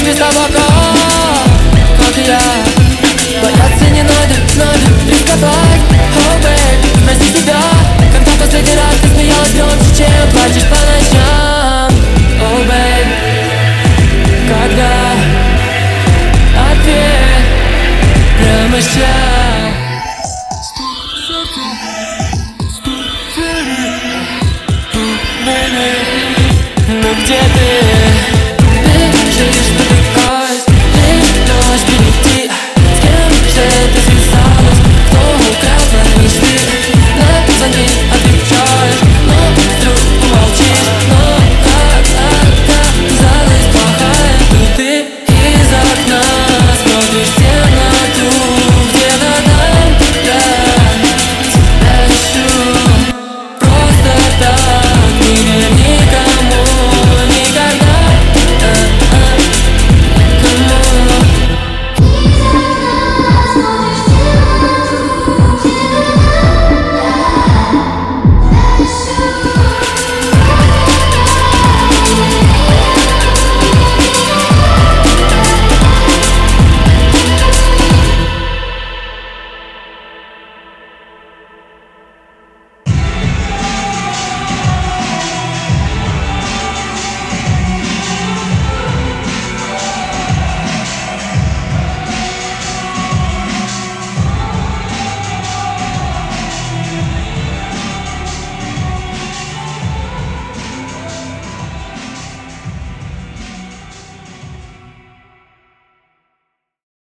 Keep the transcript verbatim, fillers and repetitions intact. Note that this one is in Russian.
без табака, как я. Бояться не надо, надо рисковать. Oh, babe, спроси себя, когда последний раз ты смеялась громче, чем плачешь по ночам. Oh, babe, когда ответ прямо сейчас. Ну где ты? Бежишь.